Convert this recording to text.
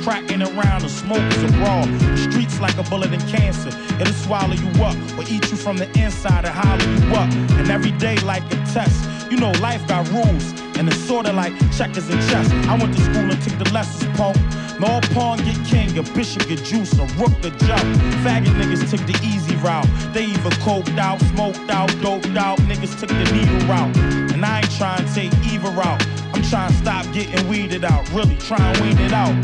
Crack ain't around, the smoke is abroad. The streets like a bullet in cancer. It'll swallow you up or eat you from the inside and hollow you up. And every day like a test. You know life got rules, and it's sorta like checkers and chess. I went to school and took the lessons, punk. No pawn get king, a bishop get juice, a rook get jump. Faggot niggas took the easy route. They either coked out, smoked out, doped out. Niggas took the needle route. And I ain't trying to take either route. I'm trying to stop getting weeded out. Really trying to weed it out.